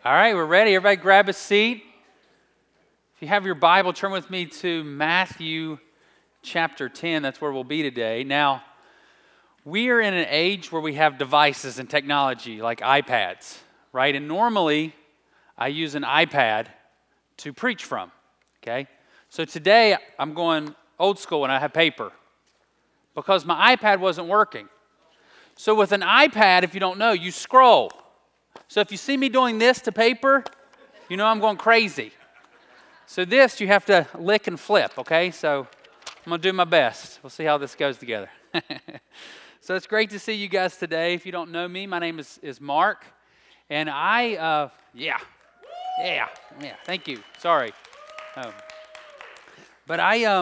All right, we're ready. Everybody grab a seat. If you have your Bible, turn with me to Matthew chapter 10. That's where we'll be today. Now, we are in an age where we have devices and technology like iPads, right? And normally, I use an iPad to preach from, okay? So today, I'm going old school and I have paper because my iPad wasn't working. So with an iPad, if you don't know, you scroll. So if you see me doing this to paper, you know I'm going crazy. So this, you have to lick and flip, okay? So I'm going to do my best. We'll see how this goes together. So it's great to see you guys today. If you don't know me, my name is Mark. And thank you. Sorry. But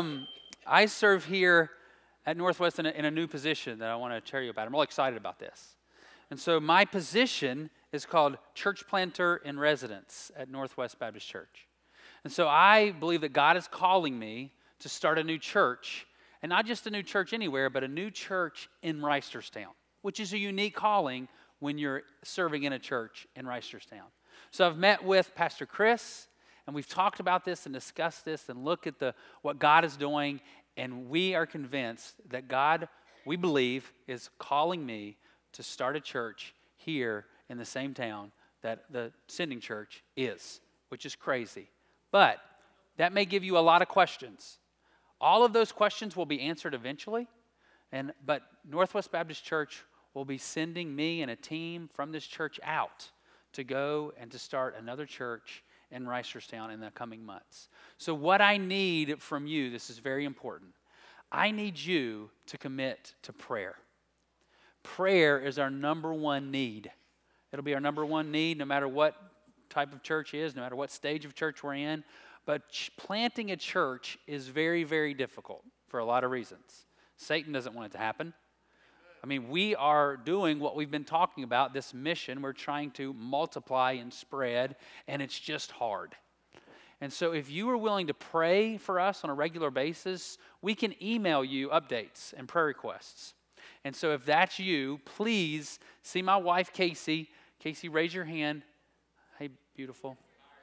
I serve here at Northwest in a new position that I want to tell you about. I'm really excited about this. And so my position is called Church Planter in Residence at Northwest Baptist Church. And so I believe that God is calling me to start a new church, and not just a new church anywhere, but a new church in Reisterstown, which is a unique calling when you're serving in a church in Reisterstown. So I've met with Pastor Chris, and we've talked about this and discussed this and looked at what God is doing, and we are convinced that God, we believe, is calling me to start a church here in the same town that the sending church is, which is crazy. But that may give you a lot of questions. All of those questions will be answered eventually, but Northwest Baptist Church will be sending me and a team from this church out to go and to start another church in Reisterstown in the coming months. So what I need from you, this is very important, I need you to commit to prayer. Prayer is our number one need. It'll be our number one need no matter what type of church it is, no matter what stage of church we're in. But planting a church is very, very difficult for a lot of reasons. Satan doesn't want it to happen. I mean, we are doing what we've been talking about, this mission. We're trying to multiply and spread, and it's just hard. And so if you are willing to pray for us on a regular basis, we can email you updates and prayer requests. And so if that's you, please see my wife, Casey. Casey, raise your hand. Hey, beautiful.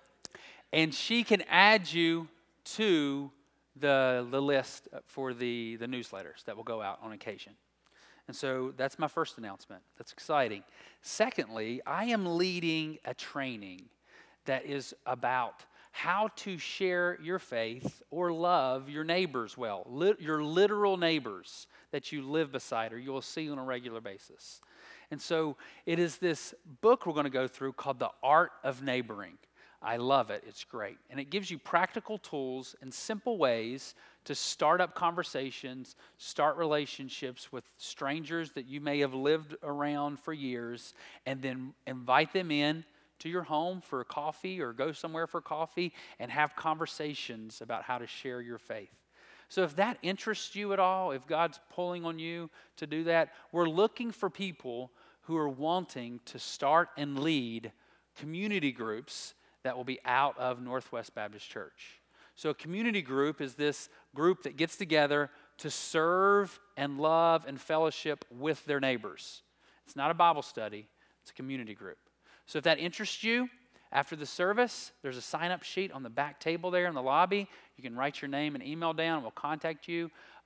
And she can add you to the list for the newsletters that will go out on occasion. And so that's my first announcement. That's exciting. Secondly, I am leading a training that is about how to share your faith or love your neighbors well, your literal neighbors that you live beside or you will see on a regular basis. And so it is this book we're going to go through called The Art of Neighboring. I love it. It's great. And it gives you practical tools and simple ways to start up conversations, start relationships with strangers that you may have lived around for years, and then invite them in to your home for coffee or go somewhere for coffee and have conversations about how to share your faith. So if that interests you at all, if God's pulling on you to do that, we're looking for people who are wanting to start and lead community groups that will be out of Northwest Baptist Church. So a community group is this group that gets together to serve and love and fellowship with their neighbors. It's not a Bible study, it's a community group. So if that interests you, after the service, there's a sign-up sheet on the back table there in the lobby. You can write your name and email down, and we'll contact you.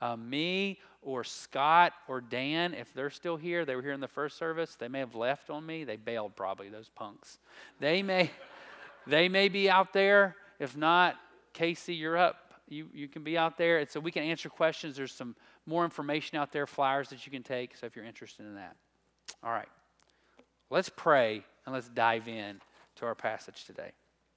Me or Scott or Dan, if they're still here, they were here in the first service. They may have left on me. They bailed probably, those punks. They may be out there. If not, Casey, you're up. You can be out there. And so we can answer questions. There's some more information out there, flyers that you can take, so if you're interested in that. All right. Let's pray and let's dive in to our passage today.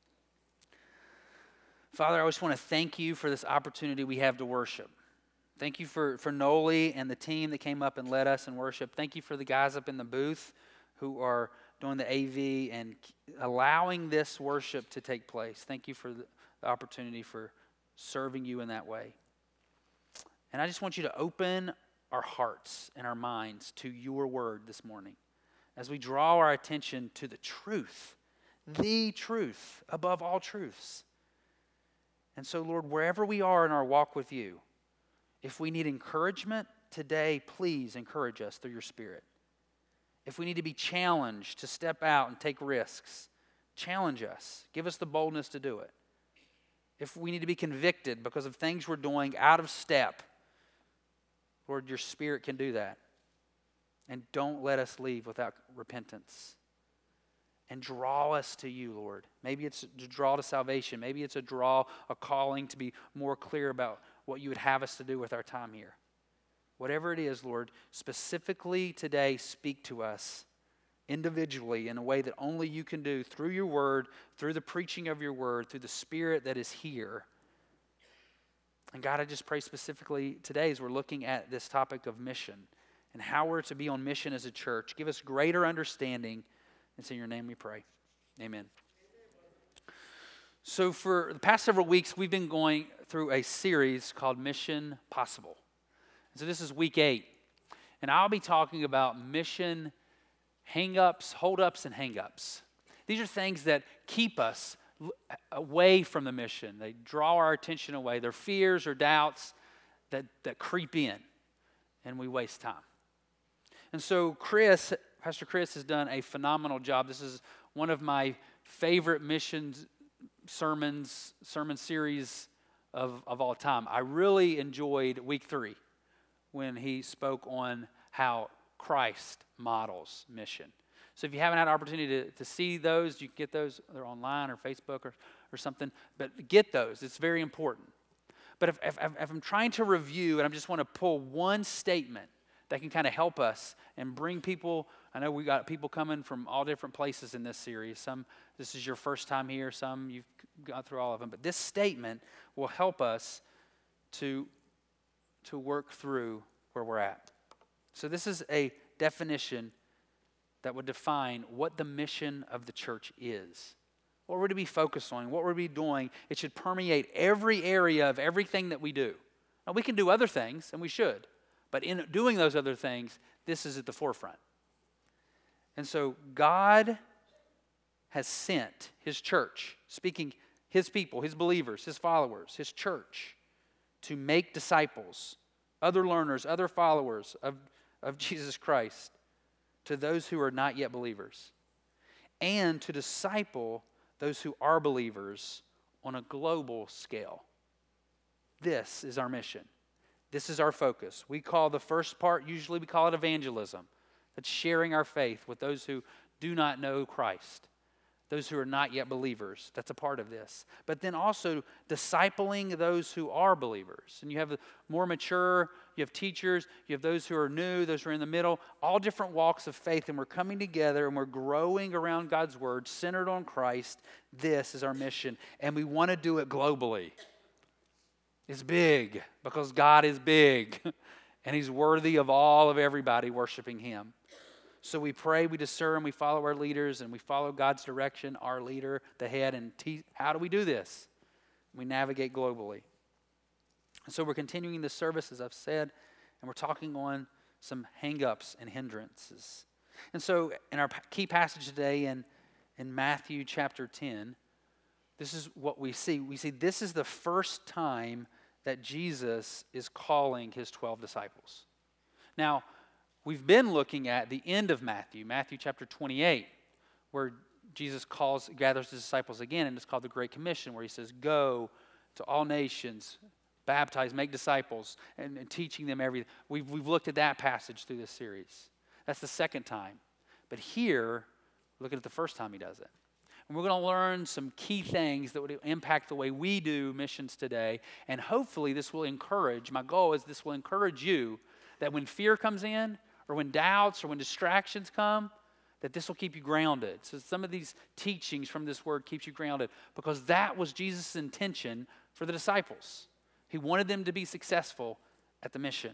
Father, I just want to thank you for this opportunity we have to worship. Thank you for Noli and the team that came up and led us in worship. Thank you for the guys up in the booth who are doing the AV and allowing this worship to take place. Thank you for the opportunity for serving you in that way. And I just want you to open our hearts and our minds to your word this morning as we draw our attention to the truth above all truths. And so, Lord, wherever we are in our walk with you, if we need encouragement today, please encourage us through your Spirit. If we need to be challenged to step out and take risks, challenge us. Give us the boldness to do it. If we need to be convicted because of things we're doing out of step, Lord, your Spirit can do that. And don't let us leave without repentance. And draw us to you, Lord. Maybe it's a draw to salvation. Maybe it's a calling to be more clear about what you would have us to do with our time here. Whatever it is, Lord, specifically today, speak to us individually in a way that only you can do through your word, through the preaching of your word, through the Spirit that is here. And God, I just pray specifically today as we're looking at this topic of mission and how we're to be on mission as a church. Give us greater understanding. It's in your name we pray. Amen. So for the past several weeks, we've been going through a series called Mission Possible. And so this is week 8. And I'll be talking about mission hang-ups, hold-ups, and hang-ups. These are things that keep us away from the mission. They draw our attention away. They're fears or doubts that creep in, and we waste time. And so Pastor Chris has done a phenomenal job. This is one of my favorite sermon series of all time. I really enjoyed week 3 when he spoke on how Christ models mission. So if you haven't had an opportunity to see those, you can get those. They're online or Facebook or something. But get those. It's very important. But if I'm trying to review and I just want to pull one statement that can kind of help us and bring people, I know we got people coming from all different places in this series. Some, this is your first time here. Some, you've gone through all of them. But this statement will help us to work through where we're at. So this is a definition that would define what the mission of the church is. What we're to be focused on, what we're to be doing. It should permeate every area of everything that we do. Now, we can do other things, and we should. But in doing those other things, this is at the forefront. And so God has sent his church, speaking his people, his believers, his followers, his church, to make disciples, other learners, other followers of Jesus Christ, to those who are not yet believers, and to disciple those who are believers on a global scale. This is our mission. This is our focus. We call the first part, usually we call it evangelism. That's sharing our faith with those who do not know Christ, those who are not yet believers. That's a part of this. But then also discipling those who are believers. And you have more mature, you have teachers, you have those who are new, those who are in the middle, all different walks of faith. And we're coming together and we're growing around God's word, centered on Christ. This is our mission. And we want to do it globally. It's big because God is big and he's worthy of all of everybody worshiping him. So we pray, we discern, we follow our leaders, and we follow God's direction, our leader, the head. And how do we do this? We navigate globally. And so we're continuing this service, as I've said, and we're talking on some hang-ups and hindrances. And so in our key passage today in Matthew chapter 10, this is what we see. We see this is the first time that Jesus is calling his 12 disciples. Now, we've been looking at the end of Matthew chapter 28, where Jesus gathers his disciples again, and it's called the Great Commission, where he says, go to all nations, baptize, make disciples, and teaching them everything. We've looked at that passage through this series. That's the second time. But here, look at the first time he does it. And we're going to learn some key things that would impact the way we do missions today. And hopefully this will encourage, my goal is this will encourage you that when fear comes in, or when doubts, or when distractions come, that this will keep you grounded. So some of these teachings from this word keeps you grounded, because that was Jesus' intention for the disciples. He wanted them to be successful at the mission.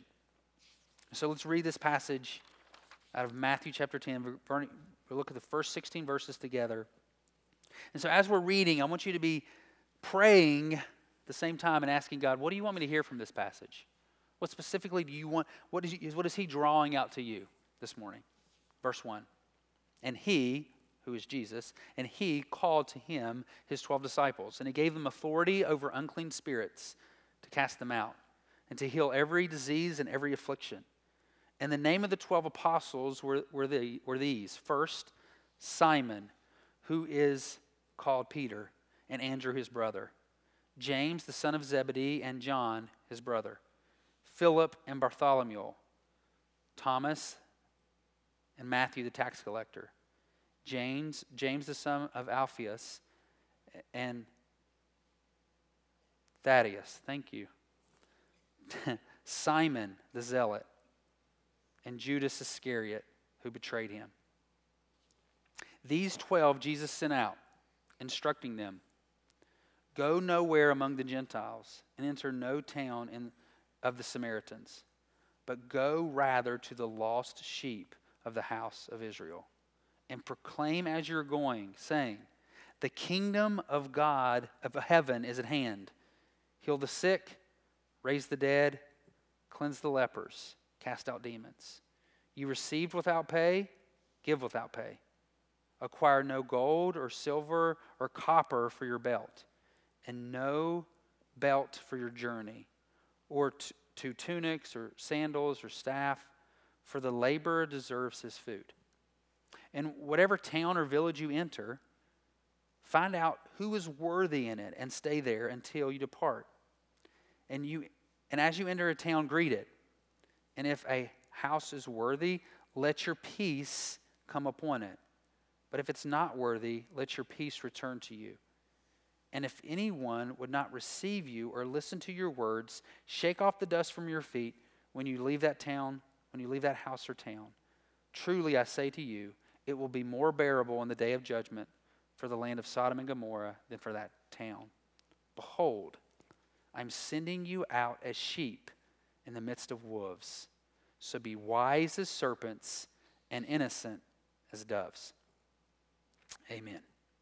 So let's read this passage out of Matthew chapter 10. We'll look at the first 16 verses together. And so as we're reading, I want you to be praying at the same time and asking God, what do you want me to hear from this passage? What specifically do you want? What is he drawing out to you this morning? Verse 1. And he, who is Jesus, and he called to him his 12 disciples, and he gave them authority over unclean spirits to cast them out, and to heal every disease and every affliction. And the name of the 12 apostles were these. First, Simon, who is called Peter, and Andrew his brother, James the son of Zebedee, and John his brother, Philip and Bartholomew, Thomas and Matthew the tax collector, James the son of Alphaeus, and Thaddeus, thank you, Simon the zealot, and Judas Iscariot, who betrayed him. These 12 Jesus sent out, instructing them, "Go nowhere among the Gentiles, and enter no town of the Samaritans, but go rather to the lost sheep of the house of Israel, and proclaim as you're going, saying, the kingdom of God, of heaven, is at hand. Heal the sick, raise the dead, cleanse the lepers, cast out demons. You received without pay, give without pay. Acquire no gold or silver or copper for your belt, and no belt for your journey, or two tunics or sandals or staff, for the laborer deserves his food. And whatever town or village you enter, find out who is worthy in it and stay there until you depart. And as you enter a town, greet it. And if a house is worthy, let your peace come upon it. But if it's not worthy, let your peace return to you. And if anyone would not receive you or listen to your words, shake off the dust from your feet when you leave that town, when you leave that house or town. Truly, I say to you, it will be more bearable in the day of judgment for the land of Sodom and Gomorrah than for that town. Behold, I'm sending you out as sheep in the midst of wolves. So be wise as serpents and innocent as doves." Amen.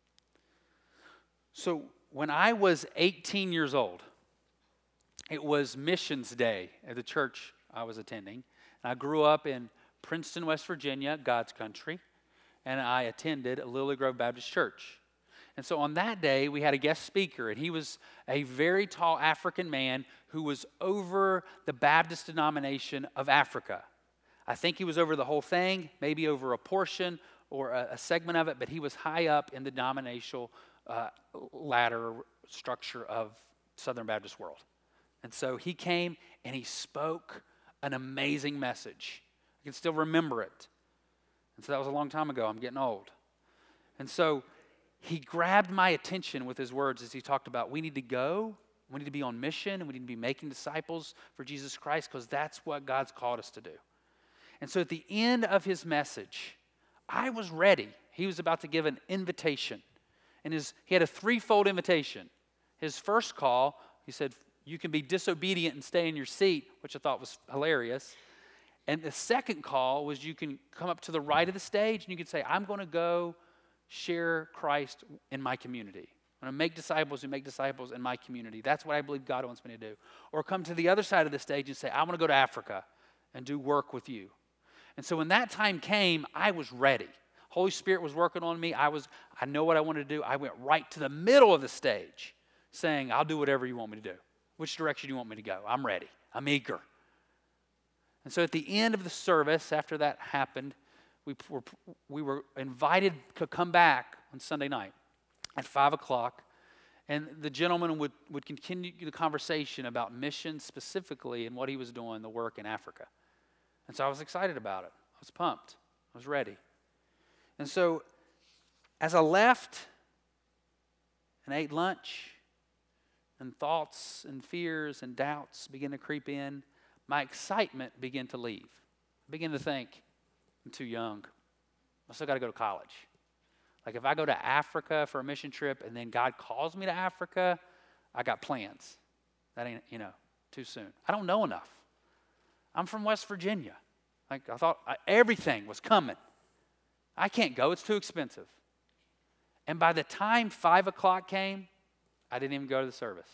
So when I was 18 years old, it was Missions Day at the church I was attending. I grew up in Princeton, West Virginia, God's country, and I attended Lily Grove Baptist Church. And so on that day, we had a guest speaker, and he was a very tall African man who was over the Baptist denomination of Africa. I think he was over the whole thing, maybe over a portion or a segment of it, but he was high up in the denominational ladder structure of Southern Baptist world. And so he came and he spoke an amazing message. I can still remember it. And so that was a long time ago. I'm getting old. And so he grabbed my attention with his words as he talked about we need to go, we need to be on mission, and we need to be making disciples for Jesus Christ because that's what God's called us to do. And so at the end of his message, I was ready. He was about to give an invitation. And he had a threefold invitation. His first call, he said, you can be disobedient and stay in your seat, which I thought was hilarious. And the second call was you can come up to the right of the stage and you can say, I'm going to go share Christ in my community. I'm going to make disciples who make disciples in my community. That's what I believe God wants me to do. Or come to the other side of the stage and say, I want to go to Africa and do work with you. And so when that time came, I was ready. Holy Spirit was working on me. I know what I wanted to do. I went right to the middle of the stage saying, I'll do whatever you want me to do. Which direction do you want me to go? I'm ready. I'm eager. And so at the end of the service, after that happened, we were invited to come back on Sunday night at 5 o'clock. And the gentleman would continue the conversation about missions specifically and what he was doing, the work in Africa. And so I was excited about it. I was pumped. I was ready. And so as I left and ate lunch, and thoughts and fears and doubts began to creep in, my excitement began to leave. I began to think, I'm too young. I still got to go to college. Like if I go to Africa for a mission trip and then God calls me to Africa, I got plans. That ain't, too soon. I don't know enough. I'm from West Virginia. Like I thought everything was coming. I can't go. It's too expensive. And by the time 5 o'clock came, I didn't even go to the service.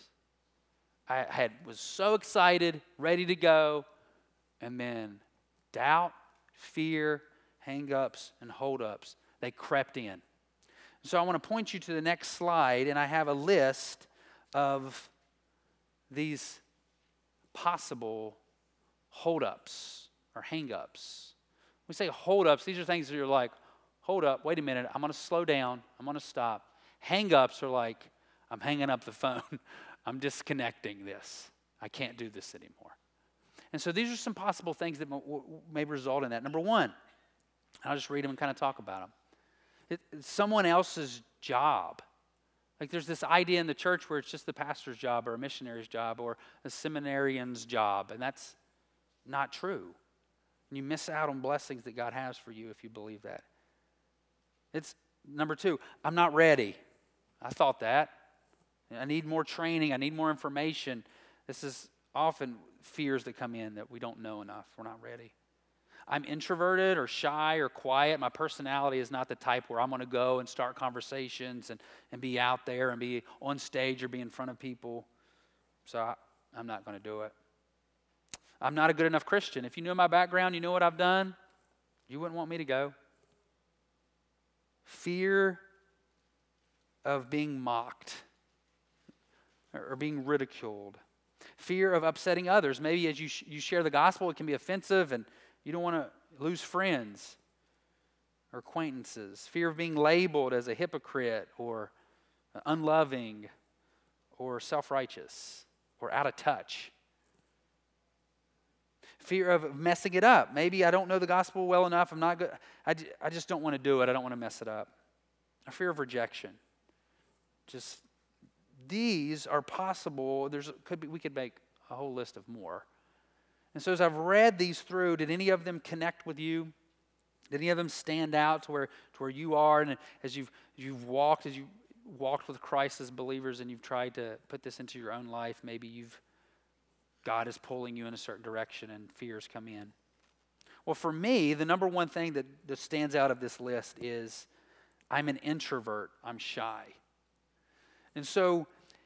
I was so excited, ready to go, and then doubt, fear, hang-ups, and hold-ups, they crept in. So I want to point you to the next slide, and I have a list of these possible hold-ups or hang-ups. When we say hold-ups, these are things that you're like, hold up, wait a minute, I'm going to slow down, I'm going to stop. Hang-ups are like, I'm hanging up the phone. I'm disconnecting this. I can't do this anymore. And so these are some possible things that may result in that. Number one, I'll just read them and kind of talk about them. It's someone else's job. Like there's this idea in the church where it's just the pastor's job or a missionary's job or a seminarian's job, and that's not true. And you miss out on blessings that God has for you if you believe that. It's number two, I'm not ready. I thought that. I need more training. I need more information. This is often fears that come in that we don't know enough. We're not ready. I'm introverted or shy or quiet. My personality is not the type where I'm going to go and start conversations and be out there and be on stage or be in front of people. So I'm not going to do it. I'm not a good enough Christian. If you knew my background, you know what I've done, you wouldn't want me to go. Fear of being mocked or being ridiculed. Fear of upsetting others. Maybe as you share the gospel, it can be offensive and you don't want to lose friends or acquaintances. Fear of being labeled as a hypocrite or unloving or self-righteous or out of touch. Fear of messing it up. Maybe I don't know the gospel well enough. I'm not good. I just don't want to do it. I don't want to mess it up. A fear of rejection. Just these are possible. We could make a whole list of more. And so as I've read these through, did any of them connect with you? Did any of them stand out to where you are? And as you've walked with Christ as believers and you've tried to put this into your own life, maybe God is pulling you in a certain direction and fears come in. Well, for me, the number one thing that stands out of this list is I'm an introvert. I'm shy. And so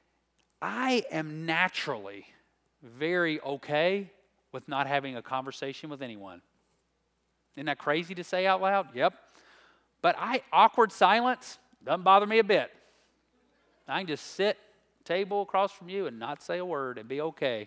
I am naturally very okay with not having a conversation with anyone. Isn't that crazy to say out loud? Yep. But awkward silence doesn't bother me a bit. I can just sit table across from you and not say a word and be okay.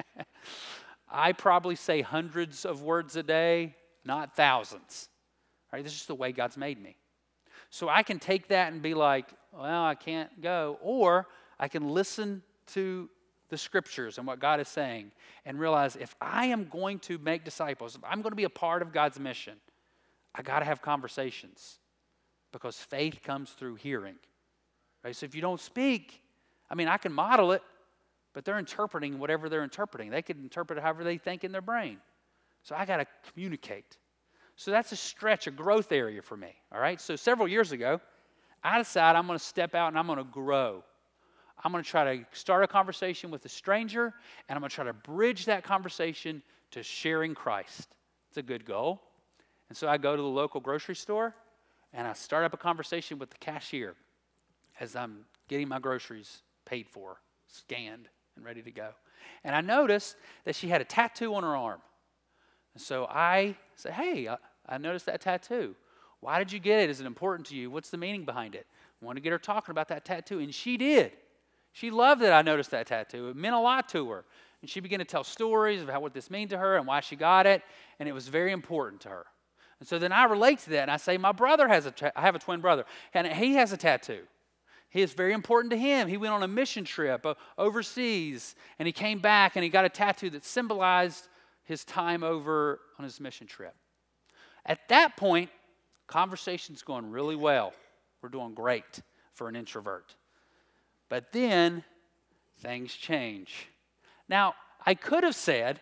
I probably say hundreds of words a day, not thousands. Right? This is just the way God's made me. So I can take that and be like, well, I can't go. Or I can listen to the scriptures and what God is saying and realize if I am going to make disciples, if I'm going to be a part of God's mission, I got to have conversations because faith comes through hearing. Right? So if you don't speak, I can model it, but they're interpreting whatever they're interpreting. They can interpret it however they think in their brain. So I got to communicate. So that's a stretch, a growth area for me. All right. So several years ago, I decided I'm going to step out and I'm going to grow. I'm going to try to start a conversation with a stranger, and I'm going to try to bridge that conversation to sharing Christ. It's a good goal. And so I go to the local grocery store, and I start up a conversation with the cashier as I'm getting my groceries paid for, scanned, and ready to go. And I noticed that she had a tattoo on her arm. And so I said, hey, I noticed that tattoo. Why did you get it? Is it important to you? What's the meaning behind it? I wanted to get her talking about that tattoo, and she did. She loved that I noticed that tattoo. It meant a lot to her. And she began to tell stories of what this meant to her and why she got it, and it was very important to her. And so then I relate to that, and I say, my brother I have a twin brother, and he has a tattoo. It's very important to him. He went on a mission trip overseas, and he came back, and he got a tattoo that symbolized his time over on his mission trip. At that point, conversation's going really well. We're doing great for an introvert. But then things change. Now, I could have said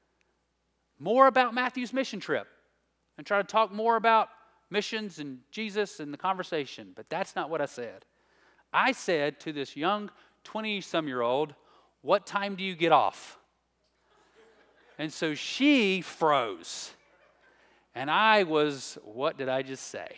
more about Matthew's mission trip and try to talk more about missions and Jesus and the conversation, but that's not what I said. I said to this young 20-some-year-old, what time do you get off? And so she froze. And I was, what did I just say?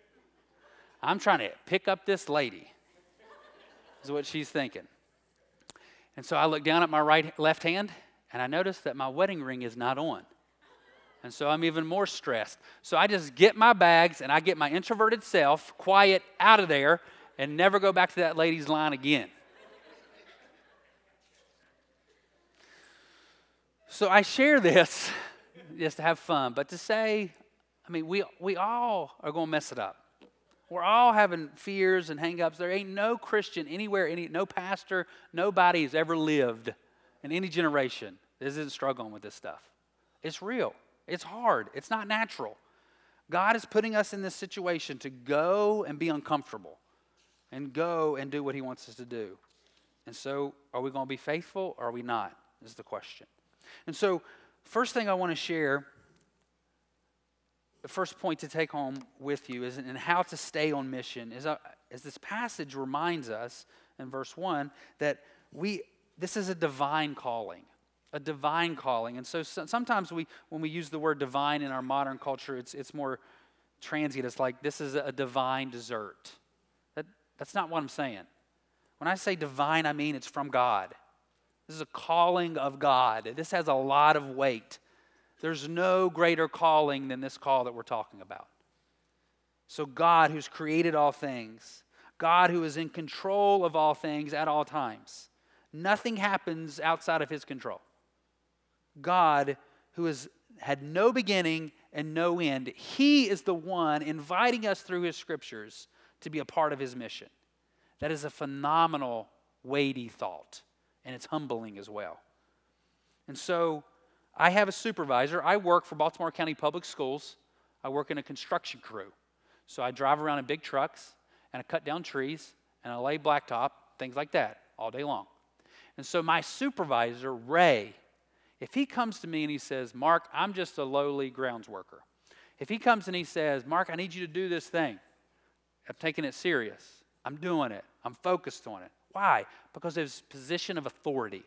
I'm trying to pick up this lady, is what she's thinking. And so I look down at my left hand, and I notice that my wedding ring is not on. And so I'm even more stressed. So I just get my bags, and I get my introverted self, quiet, out of there, and never go back to that lady's line again. So I share this just to have fun, but to say, we all are going to mess it up. We're all having fears and hang-ups. There ain't no Christian anywhere, no pastor, nobody has ever lived in any generation that isn't struggling with this stuff. It's real. It's hard. It's not natural. God is putting us in this situation to go and be uncomfortable and go and do what he wants us to do. And so are we going to be faithful or are we not, is the question. And so first thing I want to share, the first point to take home with you is in how to stay on mission, is as this passage reminds us in verse 1 that this is a divine calling. A divine calling. And so sometimes when we use the word divine in our modern culture, it's more transient. It's like this is a divine dessert. That's not what I'm saying. When I say divine, I mean it's from God. This is a calling of God. This has a lot of weight. There's no greater calling than this call that we're talking about. So God, who's created all things, God who is in control of all things at all times, nothing happens outside of his control. God who has had no beginning and no end, he is the one inviting us through his scriptures to be a part of his mission. That is a phenomenal, weighty thought, and it's humbling as well. And so I have a supervisor. I work for Baltimore County Public Schools. I work in a construction crew. So I drive around in big trucks, and I cut down trees, and I lay blacktop, things like that, all day long. And so my supervisor, Ray, if he comes to me and he says, Mark, I'm just a lowly grounds worker. If he comes and he says, Mark, I need you to do this thing, I'm taking it serious. I'm doing it. I'm focused on it. Why? Because of his position of authority.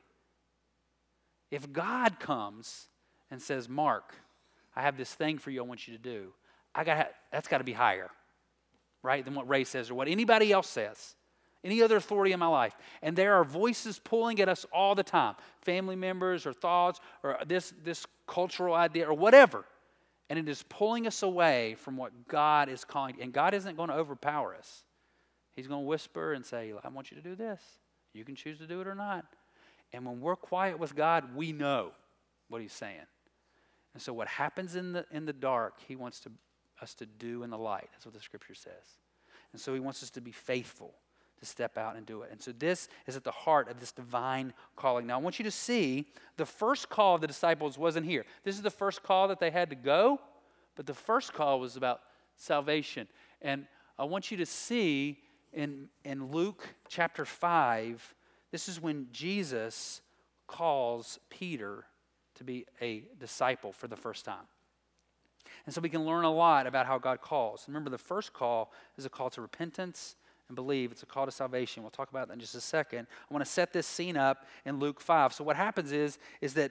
If God comes and says, Mark, I have this thing for you I want you to do, that's got to be higher, right, than what Ray says or what anybody else says, any other authority in my life. And there are voices pulling at us all the time, family members or thoughts or this cultural idea or whatever. And it is pulling us away from what God is calling. And God isn't going to overpower us. He's going to whisper and say, I want you to do this. You can choose to do it or not. And when we're quiet with God, we know what he's saying. And so what happens in the dark, he wants us to do in the light. That's what the scripture says. And so he wants us to be faithful, to step out and do it. And so this is at the heart of this divine calling. Now I want you to see the first call of the disciples wasn't here. This is the first call that they had to go, but the first call was about salvation. And I want you to see in Luke chapter 5, this is when Jesus calls Peter to be a disciple for the first time. And so we can learn a lot about how God calls. Remember, the first call is a call to repentance and believe. It's a call to salvation. We'll talk about that in just a second. I want to set this scene up in Luke 5. So what happens is that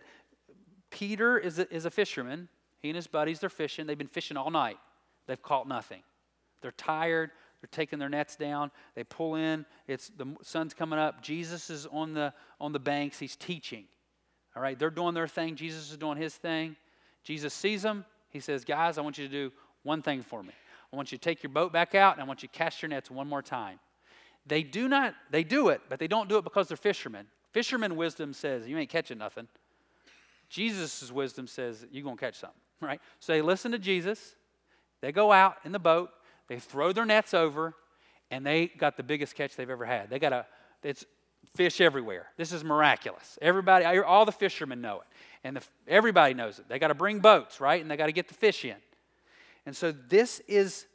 Peter is a fisherman. He and his buddies, they're fishing. They've been fishing all night. They've caught nothing. They're tired. They're taking their nets down. They pull in. The sun's coming up. Jesus is on the banks. He's teaching. All right, they're doing their thing. Jesus is doing his thing. Jesus sees them. He says, guys, I want you to do one thing for me. I want you to take your boat back out, and I want you to cast your nets one more time. They do it, but they don't do it because they're fishermen. Fisherman wisdom says, you ain't catching nothing. Jesus' wisdom says, you're going to catch something, right? So they listen to Jesus. They go out in the boat. They throw their nets over, and they got the biggest catch they've ever had. It's fish everywhere. This is miraculous. Everybody, all the fishermen know it. And everybody knows it. They got to bring boats, right? And they got to get the fish in. And so this is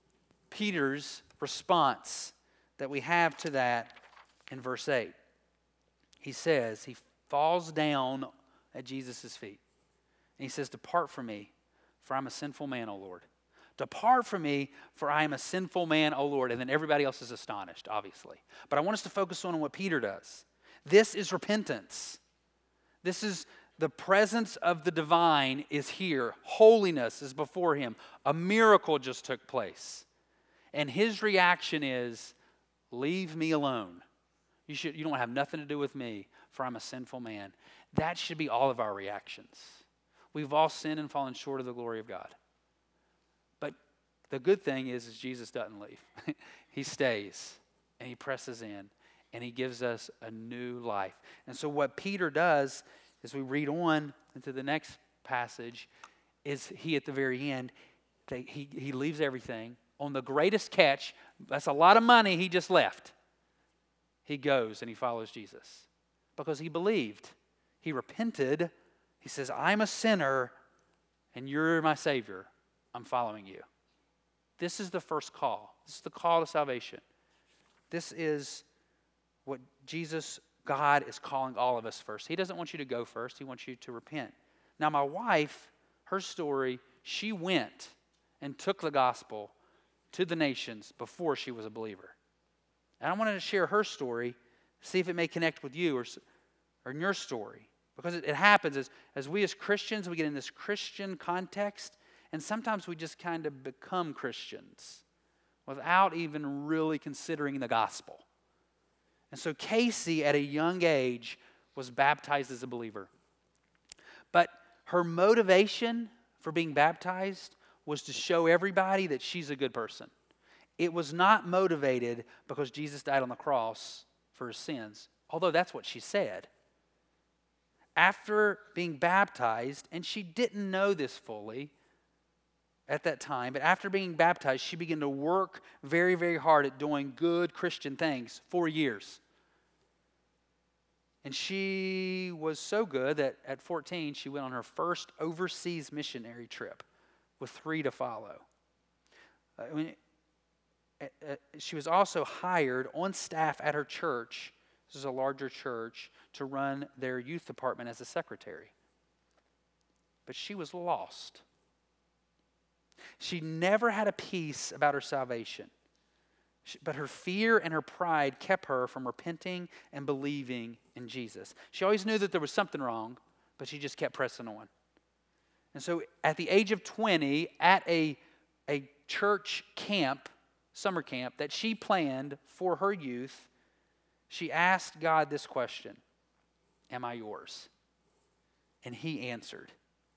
Peter's response that we have to that in verse 8. He says, he falls down at Jesus' feet. And he says, depart from me, for I'm a sinful man, O Lord. Depart from me, for I am a sinful man, O Lord. And then everybody else is astonished, obviously. But I want us to focus on what Peter does. This is repentance. This is the presence of the divine is here. Holiness is before him. A miracle just took place. And his reaction is, leave me alone. You don't have nothing to do with me, for I'm a sinful man. That should be all of our reactions. We've all sinned and fallen short of the glory of God. But the good thing is Jesus doesn't leave. He stays, and he presses in, and he gives us a new life. And so what Peter does, as we read on into the next passage, is he at the very end, he leaves everything, on the greatest catch, that's a lot of money he just left. He goes and he follows Jesus because he believed. He repented. He says, I'm a sinner and you're my Savior. I'm following you. This is the first call. This is the call to salvation. This is what Jesus, God, is calling all of us first. He doesn't want you to go first. He wants you to repent. Now, my wife, her story, she went and took the gospel to the nations before she was a believer. And I wanted to share her story, see if it may connect with you or in your story. Because it happens as we as Christians, we get in this Christian context, and sometimes we just kind of become Christians without even really considering the gospel. And so Casey, at a young age, was baptized as a believer. But her motivation for being baptized was to show everybody that she's a good person. It was not motivated because Jesus died on the cross for his sins, although that's what she said. After being baptized, and she didn't know this fully at that time, but after being baptized, she began to work very, very hard at doing good Christian things for years. And she was so good that at 14, she went on her first overseas missionary trip with 3 to follow. She was also hired on staff at her church, this is a larger church, to run their youth department as a secretary. But she was lost. She never had a peace about her salvation. But her fear and her pride kept her from repenting and believing in Jesus. She always knew that there was something wrong, but she just kept pressing on. And so at the age of 20, at a church camp, summer camp, that she planned for her youth, she asked God this question, am I yours? And he answered,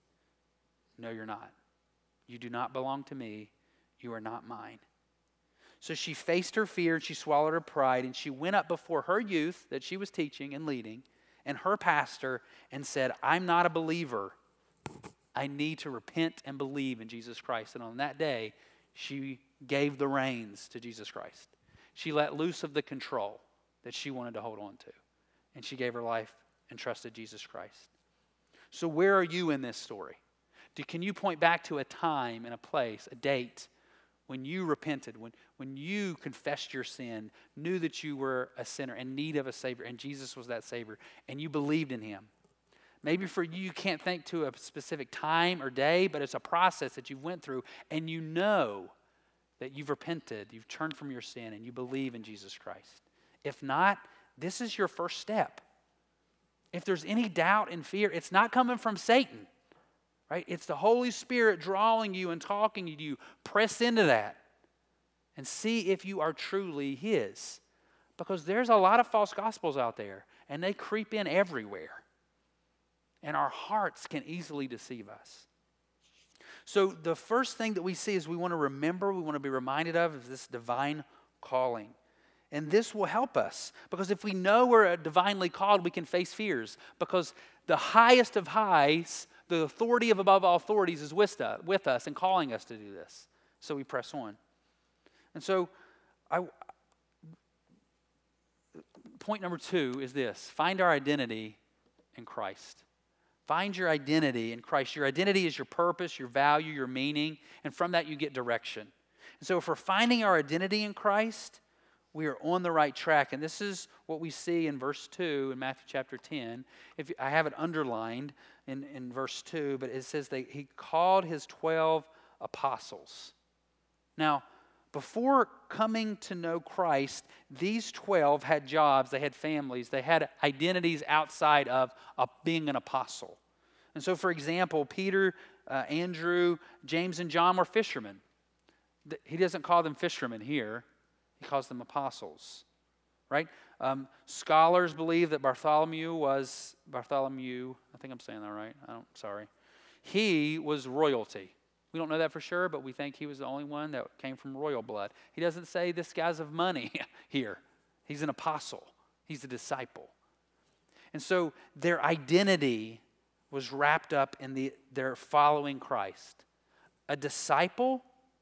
no, you're not. You do not belong to me. You are not mine. So she faced her fear and she swallowed her pride and she went up before her youth that she was teaching and leading and her pastor and said, I'm not a believer. I need to repent and believe in Jesus Christ. And on that day, she gave the reins to Jesus Christ. She let loose of the control that she wanted to hold on to. And she gave her life and trusted Jesus Christ. So where are you in this story? Can you point back to a time and a place, a date, when you repented, when you confessed your sin, knew that you were a sinner in need of a Savior, and Jesus was that Savior, and you believed in Him? Maybe for you, you can't think to a specific time or day, but it's a process that you went through, and you know that you've repented, you've turned from your sin, and you believe in Jesus Christ. If not, this is your first step. If there's any doubt and fear, it's not coming from Satan, right? It's the Holy Spirit drawing you and talking to you. Press into that and see if you are truly His. Because there's a lot of false gospels out there, and they creep in everywhere. And our hearts can easily deceive us. So the first thing that we see is we want to remember, we want to be reminded of this divine calling. And this will help us, because if we know we're divinely called, we can face fears. Because the highest of highs, the authority of above all authorities, is with us and calling us to do this. So we press on. And so point number 2 is this: find our identity in Christ. Find your identity in Christ. Your identity is your purpose, your value, your meaning, and from that you get direction. And so if we're finding our identity in Christ, we are on the right track. And this is what we see in verse 2 in Matthew chapter 10. I have it underlined in verse 2, but it says that He called His 12 apostles. Now, before coming to know Christ, these 12 had jobs, they had families, they had identities outside of being an apostle. And so, for example, Peter, Andrew, James, and John were fishermen. He doesn't call them fishermen here. He calls them apostles, right? Scholars believe that Bartholomew, I think I'm saying that right. Sorry. He was royalty. We don't know that for sure, but we think he was the only one that came from royal blood. He doesn't say this guy's of money here. He's an apostle. He's a disciple. And so their identity was wrapped up in their following Christ. A disciple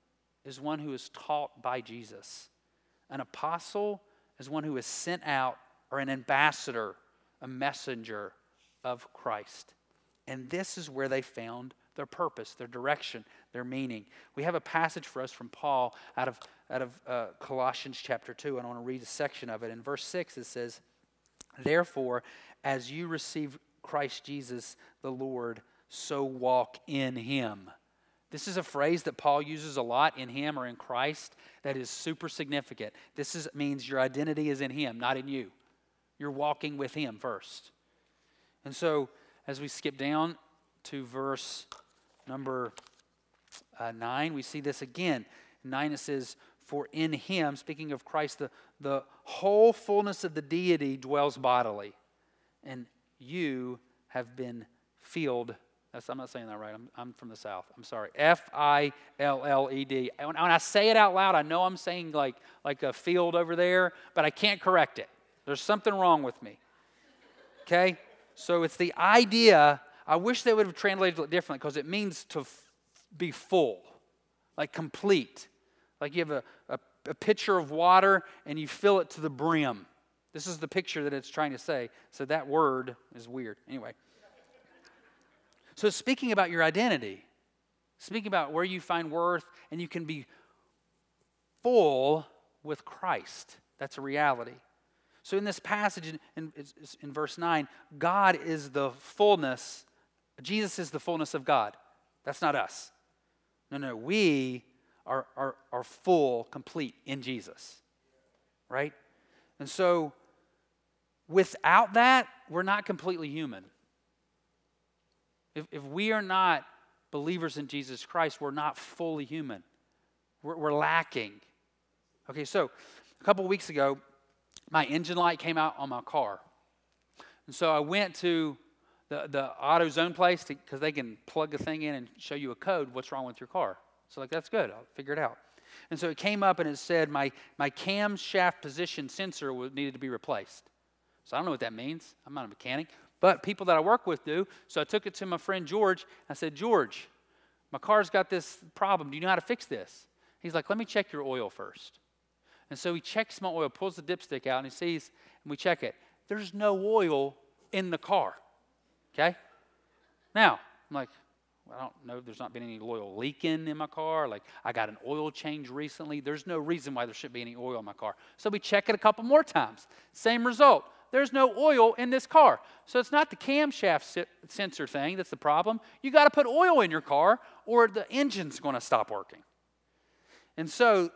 is one who is taught by Jesus. An apostle is one who is sent out, or an ambassador, a messenger of Christ. And this is where they found their purpose, their direction, their meaning. We have a passage for us from Paul out of Colossians chapter 2, and I want to read a section of it. In verse 6 it says, "Therefore, as you receive Christ Jesus the Lord, so walk in him." This is a phrase that Paul uses a lot, in him or in Christ, that is super significant. Means your identity is in him, not in you. You're walking with him first. And so, as we skip down to verse number 9, we see this again. In 9 it says, "For in him," speaking of Christ, the whole fullness of the deity dwells bodily. And you have been filled. I'm not saying that right. I'm from the South. I'm sorry. F-I-L-L-E-D. When I say it out loud, I know I'm saying like a field over there, but I can't correct it. There's something wrong with me. Okay? So it's the idea. I wish they would have translated it differently, because it means to be full, like complete. Like you have a pitcher of water and you fill it to the brim. This is the picture that it's trying to say. So that word is weird. Anyway. So speaking about your identity, speaking about where you find worth, and you can be full with Christ. That's a reality. So in this passage, in verse 9, God is the fullness. Jesus is the fullness of God. That's not us. No, we are full, complete in Jesus. Right? And so without that, we're not completely human. If we are not believers in Jesus Christ, we're not fully human. We're lacking. Okay, so a couple of weeks ago, my engine light came out on my car. And so I went to the AutoZone place, because they can plug the thing in and show you a code, what's wrong with your car. So that's good, I'll figure it out. And so it came up and it said my camshaft position sensor needed to be replaced. So I don't know what that means. I'm not a mechanic. But people that I work with do. So I took it to my friend George. I said, "George, my car's got this problem. Do you know how to fix this?" He's like, "Let me check your oil first." And so he checks my oil, pulls the dipstick out, and he sees, and we check it. There's no oil in the car. Okay? Now, I'm like, I don't know if there's not been any oil leaking in my car. Like, I got an oil change recently. There's no reason why there shouldn't be any oil in my car. So we check it a couple more times. Same result. There's no oil in this car. So it's not the camshaft sensor thing that's the problem. You got to put oil in your car, or the engine's going to stop working. And so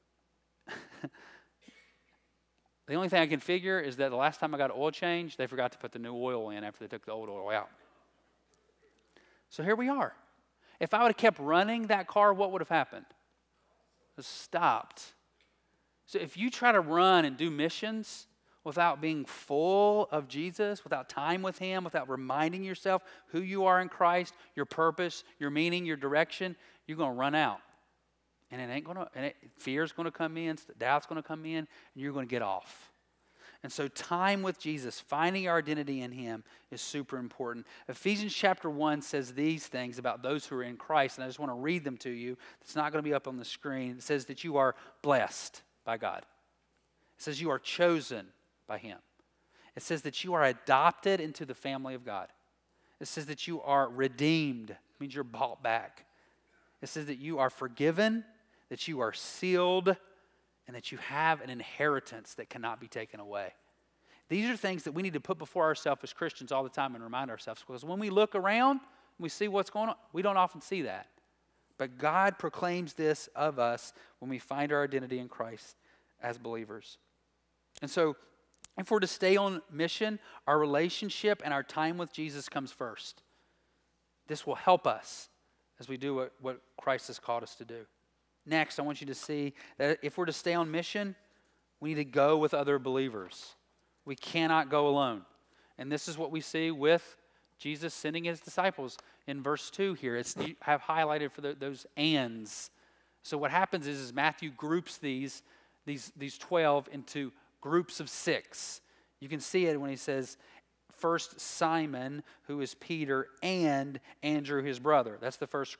the only thing I can figure is that the last time I got an oil change, they forgot to put the new oil in after they took the old oil out. So here we are. If I would have kept running that car, what would have happened? It stopped. So if you try to run and do missions without being full of Jesus, without time with him, without reminding yourself who you are in Christ, your purpose, your meaning, your direction, you're going to run out. And fear's going to come in, doubt's going to come in, and you're going to get off. And so time with Jesus, finding our identity in him, is super important. Ephesians chapter 1 says these things about those who are in Christ, and I just want to read them to you. It's not going to be up on the screen. It says that you are blessed by God. It says you are chosen by him. It says that you are adopted into the family of God. It says that you are redeemed. It means you're bought back. It says that you are forgiven, that you are sealed, and that you have an inheritance that cannot be taken away. These are things that we need to put before ourselves as Christians all the time and remind ourselves, because when we look around and we see what's going on, we don't often see that. But God proclaims this of us when we find our identity in Christ as believers. And so, if we're to stay on mission, our relationship and our time with Jesus comes first. This will help us as we do what Christ has called us to do. Next, I want you to see that if we're to stay on mission, we need to go with other believers. We cannot go alone. And this is what we see with Jesus sending his disciples in verse 2 here. I have highlighted for those ands. So what happens is Matthew groups these 12 into groups of 6. You can see it when he says, first Simon, who is Peter, and Andrew, his brother. That's the first group.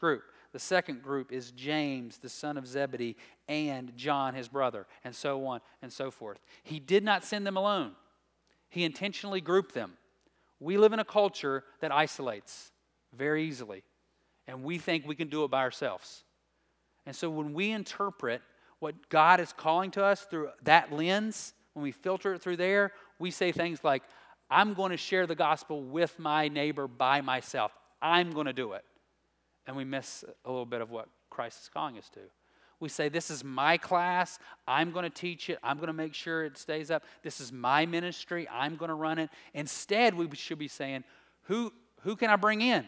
The second group is James, the son of Zebedee, and John, his brother, and so on and so forth. He did not send them alone. He intentionally grouped them. We live in a culture that isolates very easily, and we think we can do it by ourselves. And so when we interpret what God is calling to us through that lens, when we filter it through there, we say things like, I'm going to share the gospel with my neighbor by myself. I'm going to do it. And we miss a little bit of what Christ is calling us to. We say, this is my class. I'm going to teach it. I'm going to make sure it stays up. This is my ministry. I'm going to run it. Instead, we should be saying, who can I bring in?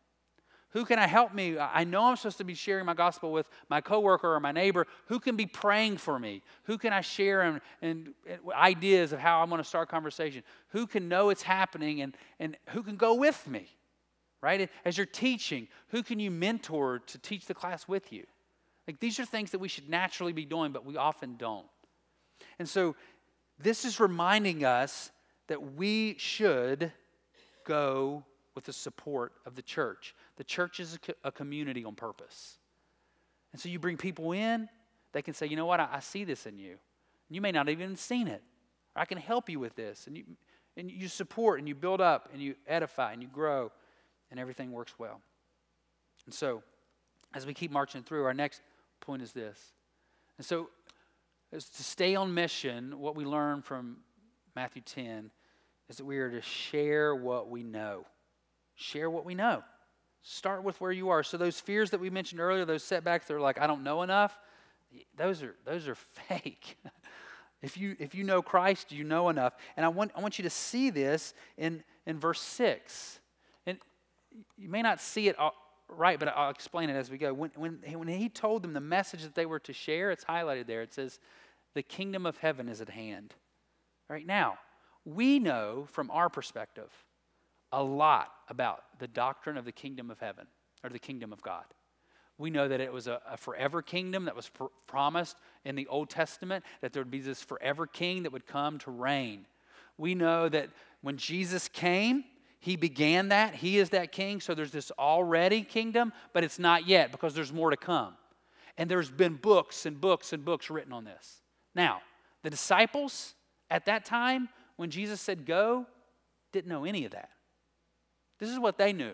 Who can I help me? I know I'm supposed to be sharing my gospel with my coworker or my neighbor. Who can be praying for me? Who can I share and ideas of how I'm going to start conversation? Who can know it's happening and who can go with me? Right? As you're teaching, who can you mentor to teach the class with you? Like, these are things that we should naturally be doing, but we often don't. And so this is reminding us that we should go with the support of the church. The church is a community on purpose. And so you bring people in, they can say, you know what, I see this in you. And you may not even have seen it. Or I can help you with this. And you support and you build up and you edify and you grow and everything works well. And so as we keep marching through, our next point is this. And so as to stay on mission, what we learn from Matthew 10 is that we are to share what we know. Share what we know. Start with where you are. So those fears that we mentioned earlier, those setbacks, they're like, I don't know enough. Those are fake. If you know Christ, you know enough. And I want you to see this in verse 6. And you may not see it right, but I'll explain it as we go. When he told them the message that they were to share, it's highlighted there. It says, the kingdom of heaven is at hand. Right now, we know from our perspective a lot about the doctrine of the kingdom of heaven, or the kingdom of God. We know that it was a forever kingdom that was promised in the Old Testament, that there would be this forever king that would come to reign. We know that when Jesus came, he began that. He is that king, so there's this already kingdom, but it's not yet because there's more to come. And there's been books and books and books written on this. Now, the disciples at that time, when Jesus said go, didn't know any of that. This is what they knew.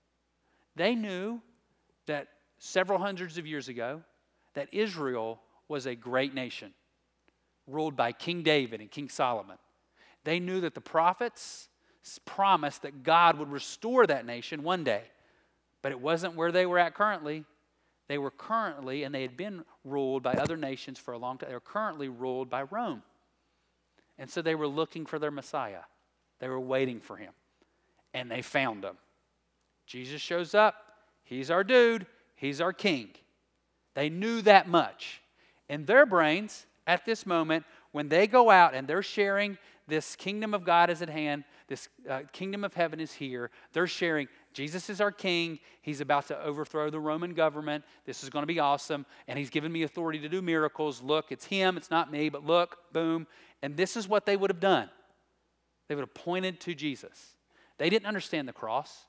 They knew that several hundreds of years ago, that Israel was a great nation, ruled by King David and King Solomon. They knew that the prophets promised that God would restore that nation one day. But it wasn't where they were at currently. They were currently, and they had been ruled by other nations for a long time, they were currently ruled by Rome. And so they were looking for their Messiah. They were waiting for him. And they found him. Jesus shows up. He's our dude. He's our king. They knew that much. In their brains, at this moment, when they go out and they're sharing this kingdom of God is at hand, this kingdom of heaven is here, they're sharing, Jesus is our king. He's about to overthrow the Roman government. This is going to be awesome. And he's given me authority to do miracles. Look, it's him. It's not me. But look, boom. And this is what they would have done. They would have pointed to Jesus. They didn't understand the cross.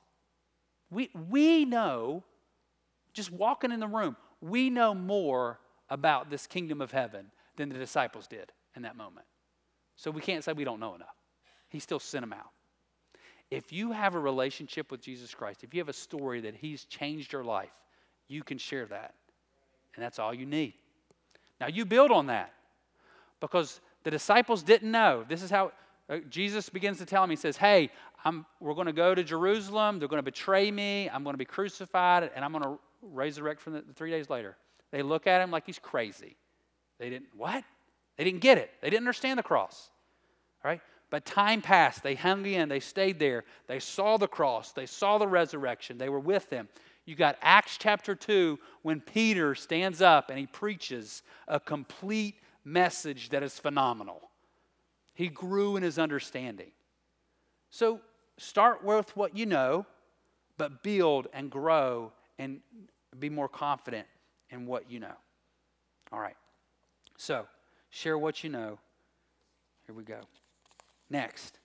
We know, just walking in the room, we know more about this kingdom of heaven than the disciples did in that moment. So we can't say we don't know enough. He still sent them out. If you have a relationship with Jesus Christ, if you have a story that he's changed your life, you can share that. And that's all you need. Now you build on that because the disciples didn't know. This is how Jesus begins to tell them. He says, hey, we're going to go to Jerusalem. They're going to betray me. I'm going to be crucified, and I'm going to resurrect from the 3 days later. They look at him like he's crazy. They didn't, what? They didn't get it. They didn't understand the cross. All right? But time passed. They hung in. They stayed there. They saw the cross. They saw the resurrection. They were with them. You got Acts chapter 2 when Peter stands up and he preaches a complete message that is phenomenal. He grew in his understanding. So start with what you know, but build and grow and be more confident in what you know. All right. So share what you know. Here we go. Next.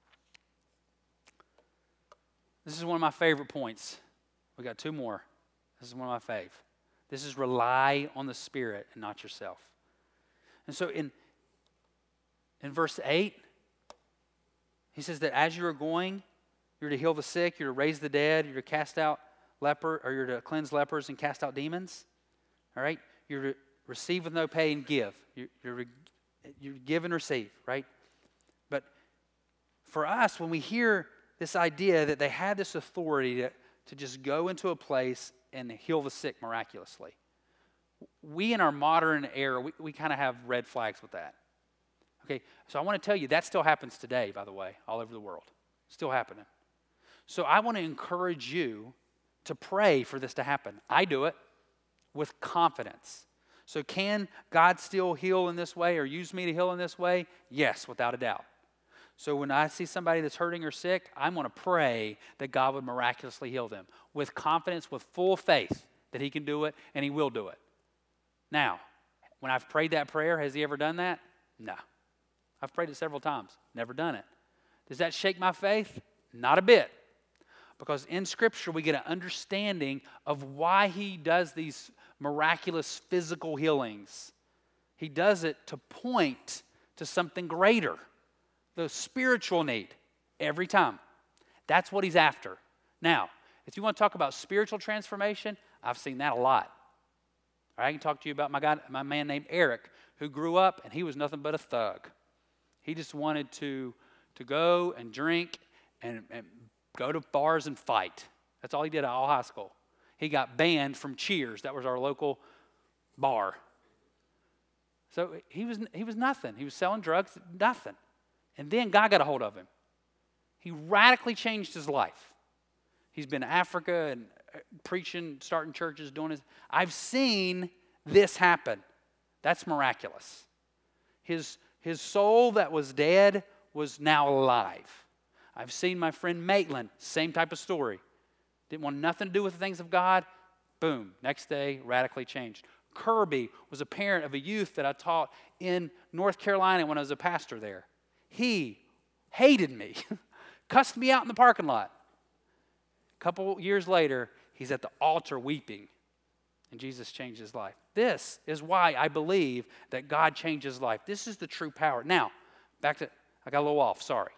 This is one of my favorite points. We got two more. This is one of my fave. This is rely on the Spirit and not yourself. And so in verse 8, he says that as you are going, you're to heal the sick, you're to raise the dead, you're to cast out you're to cleanse lepers and cast out demons. All right? You're to receive with no pay and give. You give and receive, right? But for us, when we hear this idea that they had this authority to just go into a place and heal the sick miraculously, we in our modern era, we kind of have red flags with that. Okay, so I want to tell you, that still happens today, by the way, all over the world. Still happening. So I want to encourage you to pray for this to happen. I do it with confidence. So can God still heal in this way or use me to heal in this way? Yes, without a doubt. So when I see somebody that's hurting or sick, I'm going to pray that God would miraculously heal them with confidence, with full faith that he can do it and he will do it. Now, when I've prayed that prayer, has he ever done that? No. I've prayed it several times, never done it. Does that shake my faith? Not a bit. Because in Scripture, we get an understanding of why he does these miraculous physical healings. He does it to point to something greater, the spiritual need, every time. That's what he's after. Now, if you want to talk about spiritual transformation, I've seen that a lot. All right, I can talk to you about my man named Eric, who grew up and he was nothing but a thug. He just wanted to go and drink and go to bars and fight. That's all he did at all high school. He got banned from Cheers. That was our local bar. So he was nothing. He was selling drugs, nothing. And then God got a hold of him. He radically changed his life. He's been to Africa and preaching, starting churches, doing his. I've seen this happen. That's miraculous. His soul that was dead was now alive. I've seen my friend Maitland, same type of story. Didn't want nothing to do with the things of God. Boom, next day, radically changed. Kirby was a parent of a youth that I taught in North Carolina when I was a pastor there. He hated me, cussed me out in the parking lot. A couple years later, he's at the altar weeping, and Jesus changed his life. This is why I believe that God changed his life. This is the true power. Now, back to, I got a little off, sorry.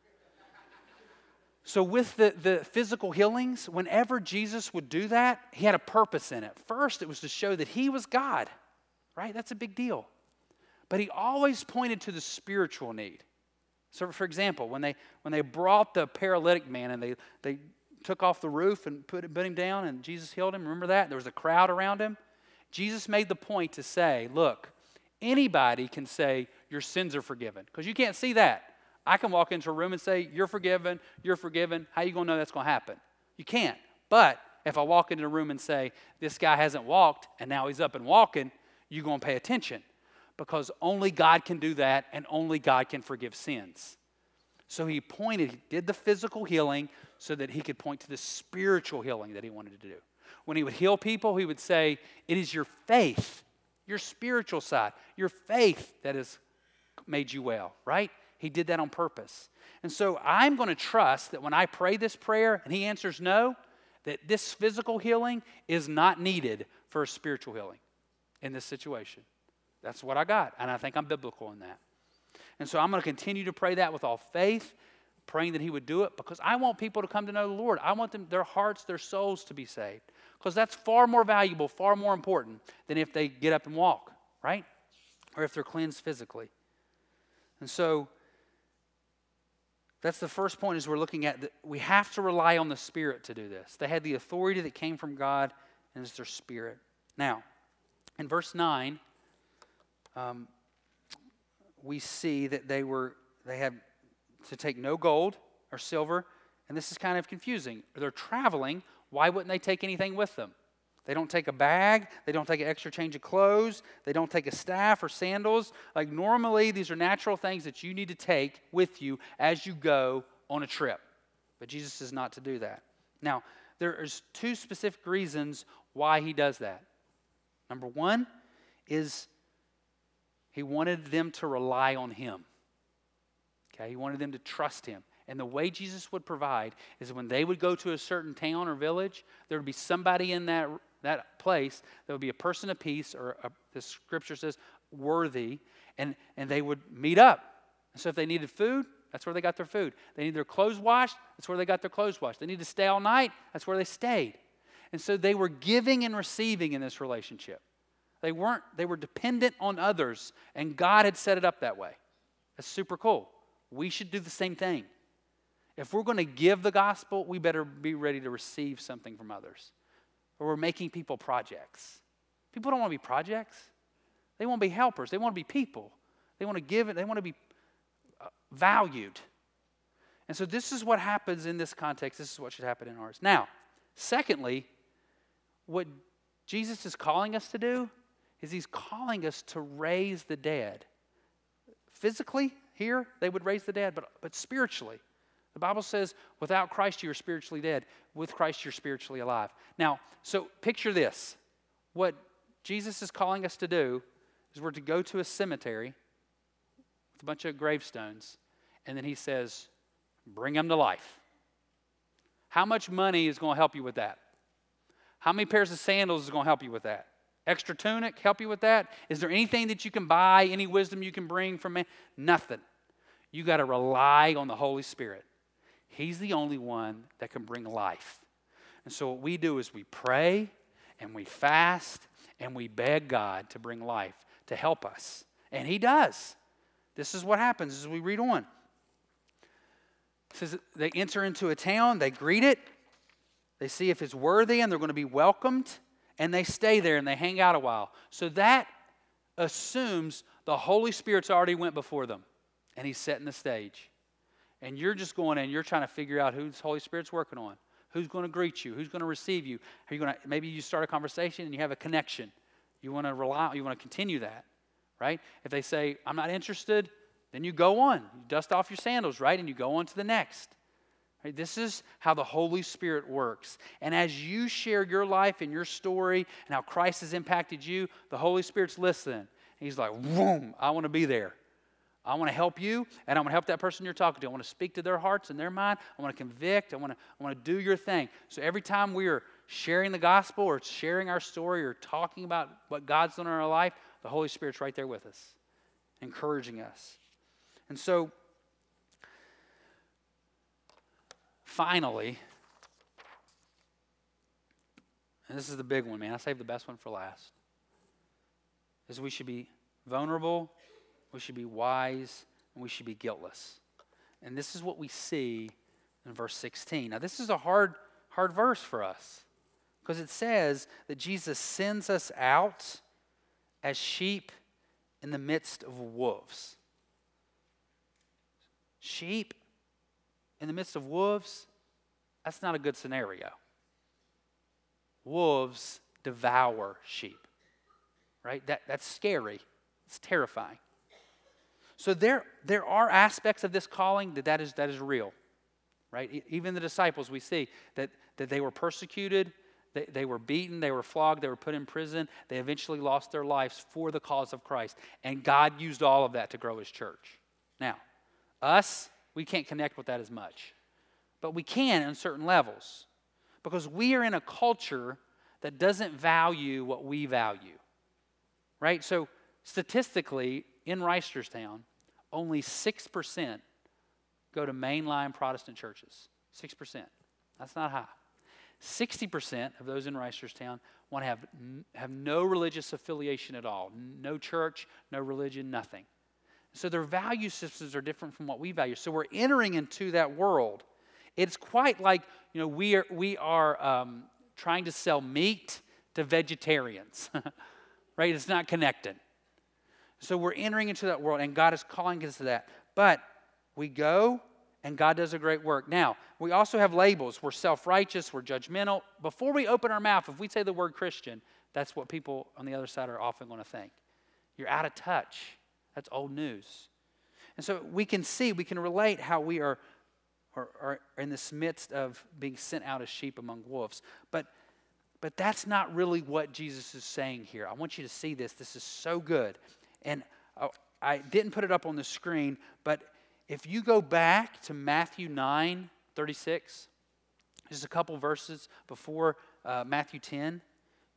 So with the physical healings, whenever Jesus would do that, he had a purpose in it. First, it was to show that he was God, right? That's a big deal. But he always pointed to the spiritual need. So for example, when they brought the paralytic man and they took off the roof and put him down and Jesus healed him, remember that? There was a crowd around him. Jesus made the point to say, look, anybody can say your sins are forgiven because you can't see that. I can walk into a room and say, you're forgiven, you're forgiven. How are you going to know that's going to happen? You can't. But if I walk into a room and say, this guy hasn't walked and now he's up and walking, you're going to pay attention because only God can do that and only God can forgive sins. So he did the physical healing so that he could point to the spiritual healing that he wanted to do. When he would heal people, he would say, it is your faith, your spiritual side, your faith that has made you well, right? He did that on purpose. And so I'm going to trust that when I pray this prayer and he answers no, that this physical healing is not needed for a spiritual healing in this situation. That's what I got, and I think I'm biblical in that. And so I'm going to continue to pray that with all faith, praying that he would do it because I want people to come to know the Lord. I want them, their hearts, their souls to be saved because that's far more valuable, far more important than if they get up and walk, right? Or if they're cleansed physically. And so that's the first point is we're looking at that we have to rely on the Spirit to do this. They had the authority that came from God and it's their Spirit. Now, in verse 9, we see that they had to take no gold or silver, and this is kind of confusing. They're traveling. Why wouldn't they take anything with them? They don't take a bag. They don't take an extra change of clothes. They don't take a staff or sandals. Like normally, these are natural things that you need to take with you as you go on a trip. But Jesus is not to do that. Now, there's two specific reasons why he does that. Number one is he wanted them to rely on him. Okay, he wanted them to trust him. And the way Jesus would provide is when they would go to a certain town or village, there would be somebody in that that place, there would be a person of peace, or the scripture says worthy, and they would meet up. So if they needed food, that's where they got their food. They needed their clothes washed, that's where they got their clothes washed. They needed to stay all night, that's where they stayed. And so they were giving and receiving in this relationship. They were dependent on others, and God had set it up that way. That's super cool. We should do the same thing. If we're going to give the gospel, we better be ready to receive something from others. Or we're making people projects. People don't want to be projects. They want to be helpers. They want to be people. They want to give it. They want to be valued. And so this is what happens in this context. This is what should happen in ours. Now, secondly, what Jesus is calling us to do is he's calling us to raise the dead. Physically, here, they would raise the dead, but spiritually. The Bible says, without Christ, you are spiritually dead. With Christ, you're spiritually alive. Now, so picture this. What Jesus is calling us to do is we're to go to a cemetery with a bunch of gravestones, and then he says, bring them to life. How much money is going to help you with that? How many pairs of sandals is going to help you with that? Extra tunic help you with that? Is there anything that you can buy, any wisdom you can bring from man? Nothing. You got to rely on the Holy Spirit. He's the only one that can bring life. And so what we do is we pray and we fast and we beg God to bring life, to help us. And he does. This is what happens as we read on. It says they enter into a town, they greet it, they see if it's worthy and they're going to be welcomed, and they stay there and they hang out a while. So that assumes the Holy Spirit's already went before them and he's setting the stage. And you're just going in, you're trying to figure out who the Holy Spirit's working on. Who's going to greet you? Who's going to receive you? Are you going to, maybe you start a conversation and you have a connection. You want to continue that, right? If they say, I'm not interested, then you go on. You dust off your sandals, right? And you go on to the next. Right? This is how the Holy Spirit works. And as you share your life and your story and how Christ has impacted you, the Holy Spirit's listening. He's like, boom, I want to be there. I want to help you, and I want to help that person you're talking to. I want to speak to their hearts and their mind. I want to convict. I want to do your thing. So every time we are sharing the gospel or sharing our story or talking about what God's done in our life, the Holy Spirit's right there with us, encouraging us. And so, finally, and this is the big one, man. I saved the best one for last, is we should be vulnerable, we should be wise, and we should be guiltless. And this is what we see in verse 16. Now, this is a hard verse for us because it says that Jesus sends us out as sheep in the midst of wolves. Sheep in the midst of wolves, that's not a good scenario. Wolves devour sheep, right? That's scary. It's terrifying. So there are aspects of this calling that is real, right? Even the disciples, we see that they were persecuted, they were beaten, they were flogged, they were put in prison. They eventually lost their lives for the cause of Christ. And God used all of that to grow his church. Now, us, we can't connect with that as much. But we can on certain levels. Because we are in a culture that doesn't value what we value. Right? So statistically, in Reisterstown, only 6% go to mainline Protestant churches. 6%. That's not high. 60% of those in Reisterstown want to have no religious affiliation at all. No church, no religion, nothing. So their value systems are different from what we value. So we're entering into that world. It's quite like, we are trying to sell meat to vegetarians, right? It's not connected. So we're entering into that world, and God is calling us to that. But we go, and God does a great work. Now, we also have labels. We're self-righteous. We're judgmental. Before we open our mouth, if we say the word Christian, that's what people on the other side are often going to think. You're out of touch. That's old news. And so we can relate how we are in this midst of being sent out as sheep among wolves. But that's not really what Jesus is saying here. I want you to see this. This is so good. And I didn't put it up on the screen, but if you go back to Matthew 9:36, just a couple verses before Matthew 10,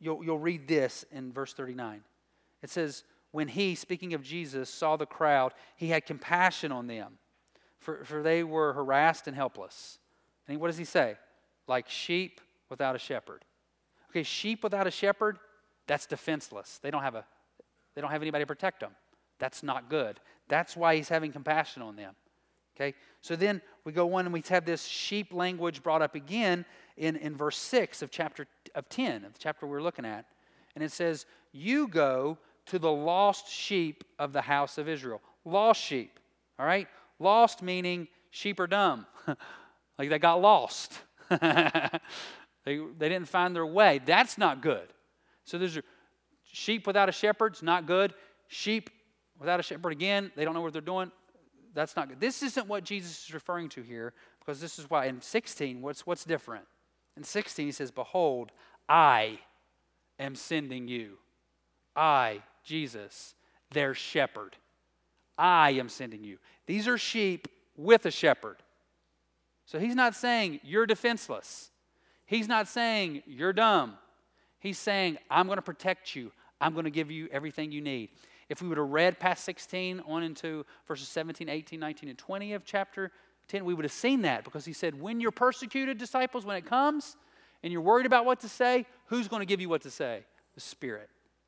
you'll read this in verse 39. It says, when he, speaking of Jesus, saw the crowd, he had compassion on them, for they were harassed and helpless. And what does he say? Like sheep without a shepherd. Okay, sheep without a shepherd, that's defenseless. They don't have anybody to protect them. That's not good. That's why he's having compassion on them. Okay, so then we go on and we have this sheep language brought up again in verse 6 of chapter 10, of the chapter we're looking at. And it says, you go to the lost sheep of the house of Israel. Lost sheep, all right? Lost meaning sheep are dumb. Like they got lost. They didn't find their way. That's not good. So there's sheep without a shepherd's not good. Sheep without a shepherd, again, they don't know what they're doing. That's not good. This isn't what Jesus is referring to here, because this is why in 16, what's different? In 16, he says, behold, I am sending you. I, Jesus, their shepherd. I am sending you. These are sheep with a shepherd. So he's not saying you're defenseless. He's not saying you're dumb. He's saying, I'm going to protect you. I'm going to give you everything you need. If we would have read past 16 on into verses 17, 18, 19, and 20 of chapter 10, we would have seen that, because he said, when you're persecuted, disciples, when it comes, and you're worried about what to say, who's going to give you what to say? The Spirit.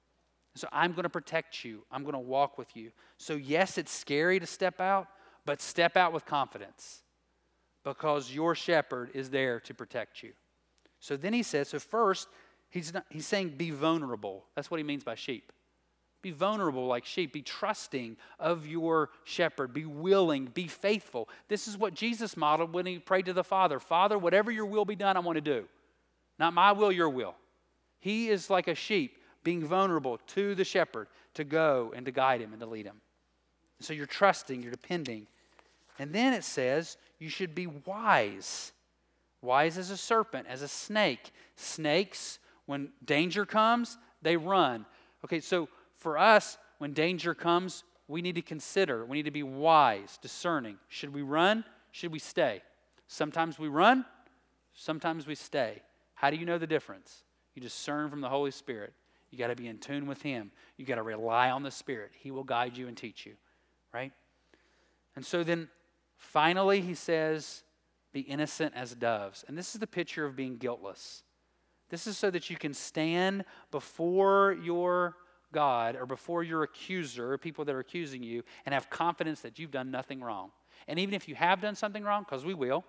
So I'm going to protect you. I'm going to walk with you. So yes, it's scary to step out, but step out with confidence, because your shepherd is there to protect you. So then he says, so first, he's saying be vulnerable. That's what he means by sheep. Be vulnerable like sheep. Be trusting of your shepherd. Be willing. Be faithful. This is what Jesus modeled when he prayed to the Father. Father, whatever your will be done, I want to do. Not my will, your will. He is like a sheep, being vulnerable to the shepherd to go and to guide him and to lead him. So you're trusting, you're depending. And then it says you should be wise. Wise as a serpent, as a snake. Snakes, when danger comes, they run. Okay, so for us, when danger comes, we need to consider. We need to be wise, discerning. Should we run? Should we stay? Sometimes we run. Sometimes we stay. How do you know the difference? You discern from the Holy Spirit. You got to be in tune with Him. You got to rely on the Spirit. He will guide you and teach you, right? And so then, finally, he says, be innocent as doves. And this is the picture of being guiltless. This is so that you can stand before your God or before your accuser, people that are accusing you, and have confidence that you've done nothing wrong. And even if you have done something wrong, because we will,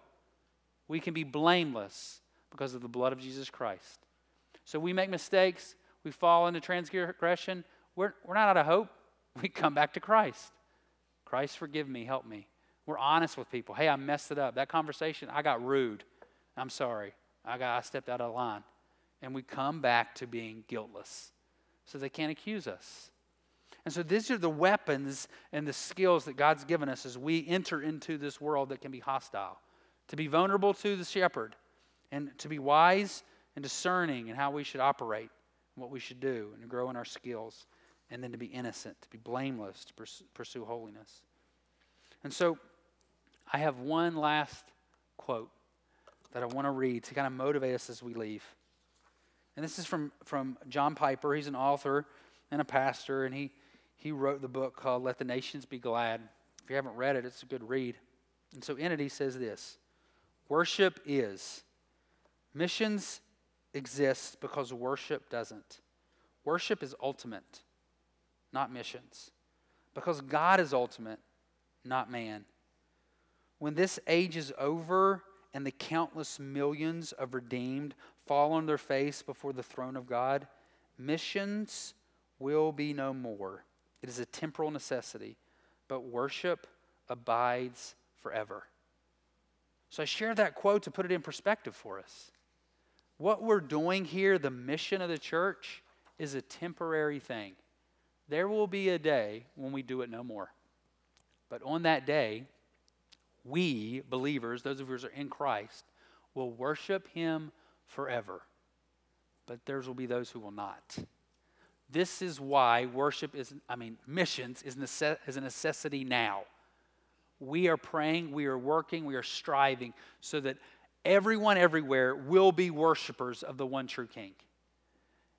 we can be blameless because of the blood of Jesus Christ. So we make mistakes, we fall into transgression, we're not out of hope. We come back to Christ. Christ, forgive me, help me. We're honest with people. Hey, I messed it up. That conversation, I got rude. I'm sorry. I stepped out of line. And we come back to being guiltless, so they can't accuse us. And so these are the weapons and the skills that God's given us as we enter into this world that can be hostile. To be vulnerable to the shepherd, and to be wise and discerning in how we should operate, and what we should do, and to grow in our skills. And then to be innocent, to be blameless, to pursue holiness. And so I have one last quote that I want to read to kind of motivate us as we leave. And this is from John Piper. He's an author and a pastor, and he wrote the book called Let the Nations Be Glad. If you haven't read it, it's a good read. And so in it he says this: worship is. Missions exist because worship doesn't. Worship is ultimate, not missions. Because God is ultimate, not man. When this age is over and the countless millions of redeemed fall on their face before the throne of God, missions will be no more. It is a temporal necessity, but worship abides forever. So I share that quote to put it in perspective for us. What we're doing here, the mission of the church, is a temporary thing. There will be a day when we do it no more. But on that day, we, believers, those of us who are in Christ, will worship Him forever. But there will be those who will not. This is why missions is a necessity now. We are praying, we are working, we are striving so that everyone everywhere will be worshipers of the one true King.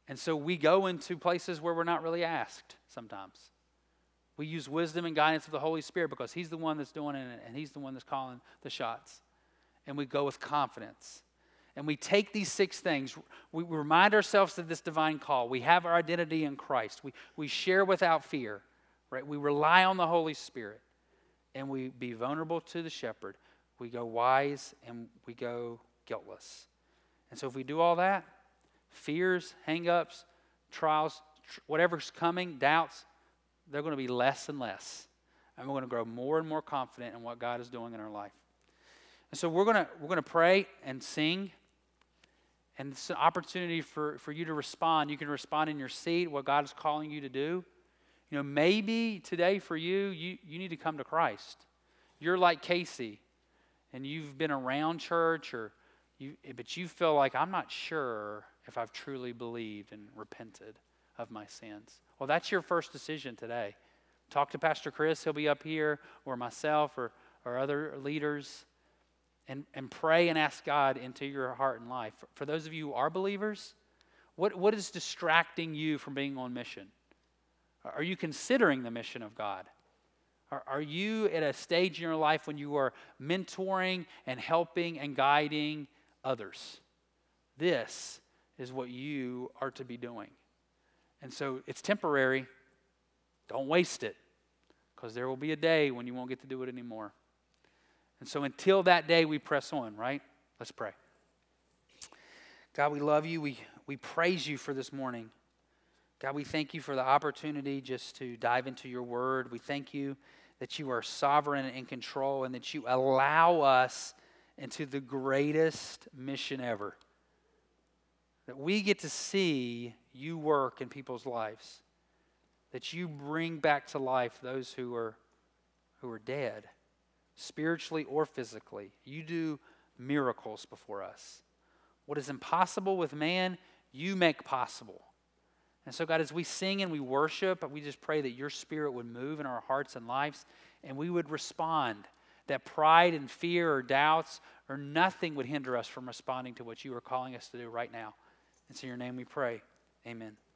And so we go into places where we're not really asked sometimes. We use wisdom and guidance of the Holy Spirit because He's the one that's doing it and He's the one that's calling the shots. And we go with confidence. And we take these 6 things. We remind ourselves of this divine call. We have our identity in Christ. We share without fear. Right? We rely on the Holy Spirit. And we be vulnerable to the shepherd. We go wise and we go guiltless. And so if we do all that, fears, hang-ups, trials, whatever's coming, doubts, they're going to be less and less. And we're going to grow more and more confident in what God is doing in our life. And so we're going to pray and sing. And it's an opportunity for you to respond. You can respond in your seat, what God is calling you to do. You know, maybe today for you need to come to Christ. You're like Casey, and you've been around church, but you feel like, I'm not sure if I've truly believed and repented of my sins. Well, that's your first decision today. Talk to Pastor Chris. He'll be up here, or myself, or other leaders. And pray and ask God into your heart and life. For those of you who are believers, what is distracting you from being on mission? Are you considering the mission of God? Are you at a stage in your life when you are mentoring and helping and guiding others? This is what you are to be doing. And so it's temporary. Don't waste it, because there will be a day when you won't get to do it anymore. And so until that day, we press on, right? Let's pray. God, we love you. We praise you for this morning. God, we thank you for the opportunity just to dive into your word. We thank you that you are sovereign and in control, and that you allow us into the greatest mission ever. That we get to see you work in people's lives. That you bring back to life those who are dead, spiritually or physically. You do miracles before us. What is impossible with man, you make possible. And so, God, as we sing and we worship, we just pray that your Spirit would move in our hearts and lives, and we would respond. That pride and fear or doubts or nothing would hinder us from responding to what you are calling us to do right now. It's in your name we pray. Amen.